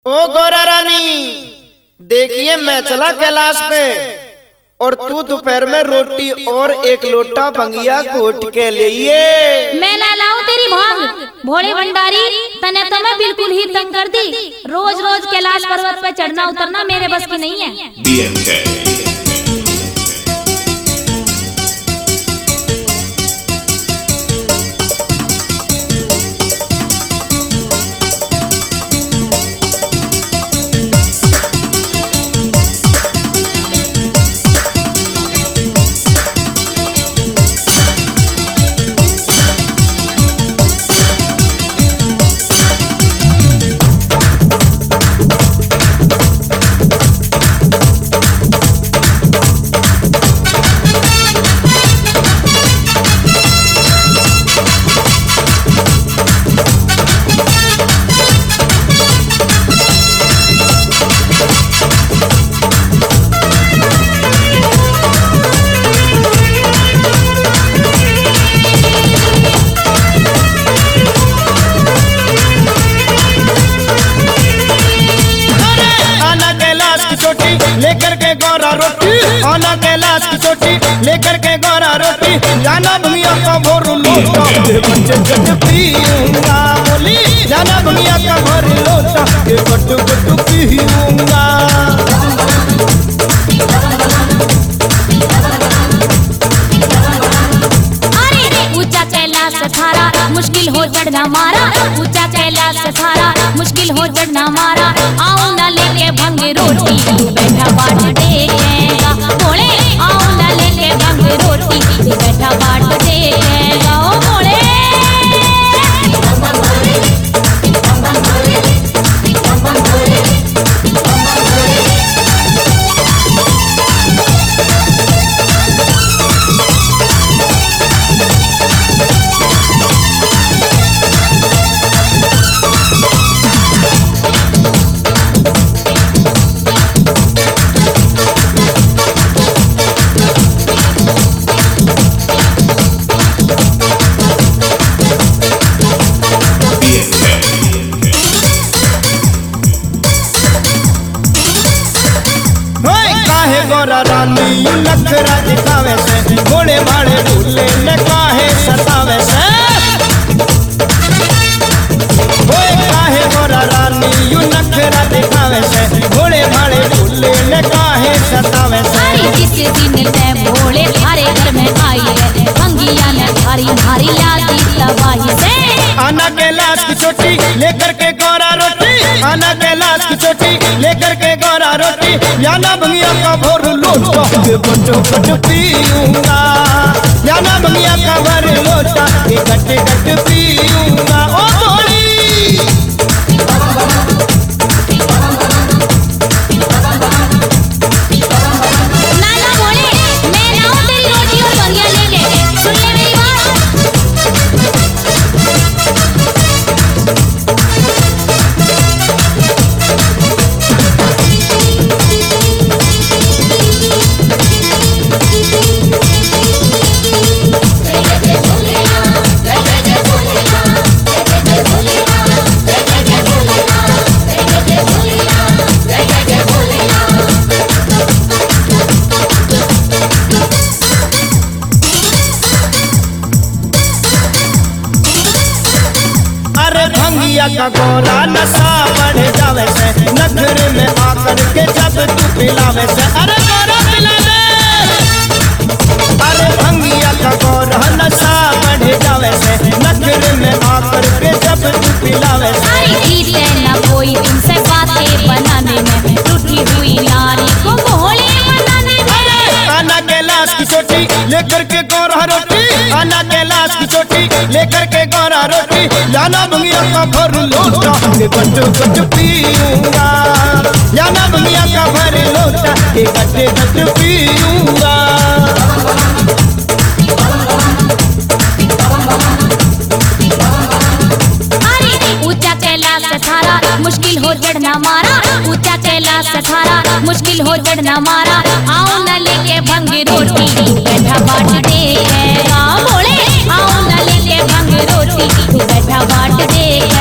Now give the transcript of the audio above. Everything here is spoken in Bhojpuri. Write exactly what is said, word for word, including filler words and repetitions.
ओ गोरा रानी, देखिए मैं चला कैलाश पे और तू दोपहर में रोटी और एक लोटा भंगिया कोट के लिए। मैं ना लाऊं तेरी भांग भोले भंडारी, तने तो मैं बिल्कुल ही तंग कर दी। रोज रोज कैलाश पर्वत पे चढ़ना उतरना मेरे बस की नहीं है। लेकर के गोरा रोटी आना कैलाश की चोटी, लेकर के गोरा रोटी जाना भंगिया का भोर लोटा के बच्चे गट पीऊंगा। बोली जाना भंगिया का भोर लोटा के गट गट पीऊंगा। अरे ऊंचा कैलाश से थारा मुश्किल हो चढ़ना मारा, ऊंचा कैलाश से थारा मुश्किल हो चढ़ना मारा। आऊं ना लेके भंग रोटी तू बैठा बाट टेकेगा। भोले आऊं ना लेके भंग रोटी तू बैठा बाट टेकेगा। ओ भोले गोरा रानी नखरा दिखावे से घोड़े भाड़े भूले न काहे सतावे से। ओए काहे गोरा रानी यू नखरा दिखावे से घोड़े भाड़े भूले न काहे सतावे से। जिस दिन ते भोले थारे घर में आई है भंगिया ने थारी भारी लागी तबाही से। आना कैलाश की चोटी लेकर के गोरा रोटी, आना कैलाश की चोटी लेकर के गोरा रोटी जाना भंगिया का भोर लोटा के गट गट पीऊंगा। जाना भंगिया का भोर लोटा के गट गट पीऊंगा। ओ भोली नाना भोले, मैं लाऊं तेरी रोटी और भंगिया लेके, सुन ले मेरी बात। भंगिया का गोरा नशा बढ़ जावे से नखर में आकर के जब तू पिलावे से। अरे गोरा पिला दे। अरे भंगिया का गोरा नशा बढ़ जावे से नखर में आकर के जब तू पिलावे से। अरे जीते ना कोई तुमसे बातें बनाने में, टूटी हुई नारी को भोले बनाने में। आना कैलाश की चोटी लेकर के गोरा रोटी, आना कैलाश की चोटी लेकर के गोरा रोटी जाना भंगिया का भर लोटा के गट गट पीऊंगा। जाना भंगिया का भर लोटा के गट गट पीऊंगा। अरे ऊंचा कैलाश से थारा मुश्किल हो चढ़ना मारा, ऊंचा कैलाश से थारा मुश्किल हो चढ़ना मारा। आऊं ना लेके भंग रोटी तू बैठा बाट टेकेगा। भोले आऊं ना लेके भंग रोटी तू बैठा बाट टेकेगा।